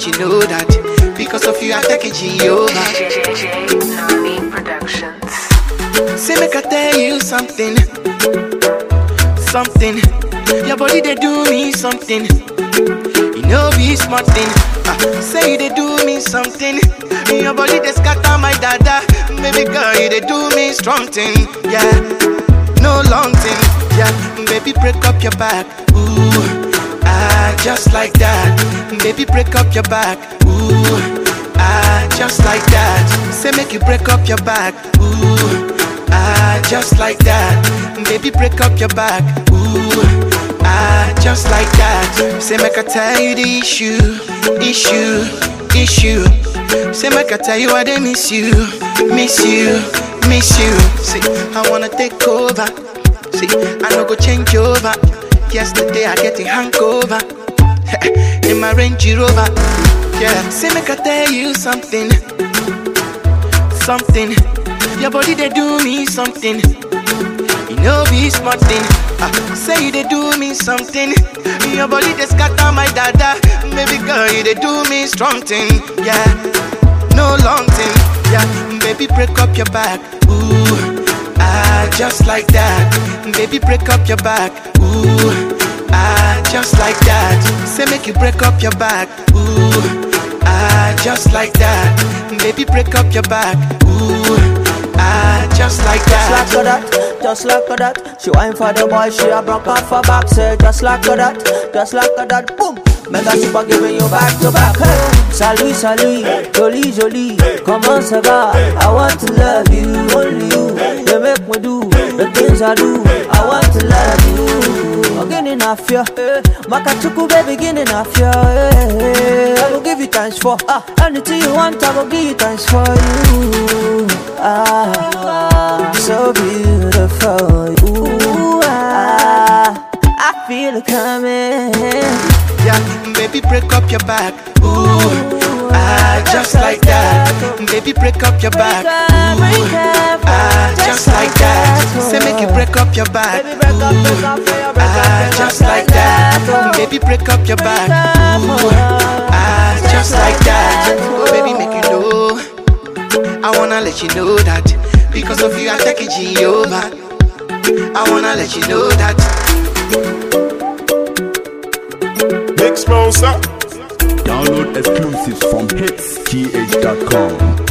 let you know that because of you I take it Jehovah. Nani Productions. Say make I tell you something. Something. Your body they do me something. You know be smart thing. Say they do me something. Your body they scatter my dada. Baby girl you they do me strong thing. Yeah, no long thing. Yeah, baby break up your back. Ooh, just like that. Baby break up your back. Ooh, just like that. Say make you break up your back. Ooh, just like that. Baby break up your back. Ooh, just like that. Say make I tell you the issue. Say make I tell you I they miss you. See, I wanna take over. See, I no go change over. Yesterday I get a hangover in my Range Rover. Yeah, say make I tell you something. Something. Your body they do me something. You know be smart thing. Say they do me something. Your body they scatter my dada. Baby girl you they do me strong thing. Yeah, no long thing. Yeah, baby break up your back. Ooh, just like that. Baby break up your back. Ooh, just like that. Say make you break up your back. Ooh, just like that. Baby break up your back. Ooh, just like that. Just like that. She whine for the boy, she a broke off her back. Say just like that. Boom. Mega super giving you back to back. Hey. Salut, jolie, comment ça va? I want to love you, only you. You make me do the things I do. I want to love you. I'm getting off ya, Makachuku baby, getting off ya. I will give you thanks for anything you want. I will give you thanks for you. So beautiful. Ooh, I feel it coming. Yeah, baby break up your back. Ooh, just like that. Baby break up your back. Ooh, just like that. Say make you break up your back. Ooh, just like that. Baby break up your back. Ooh, just like that. Oh baby make you know. I wanna let you know that because of you I take it Jehovah. I wanna let you know that. Download exclusives from hitsgh.com.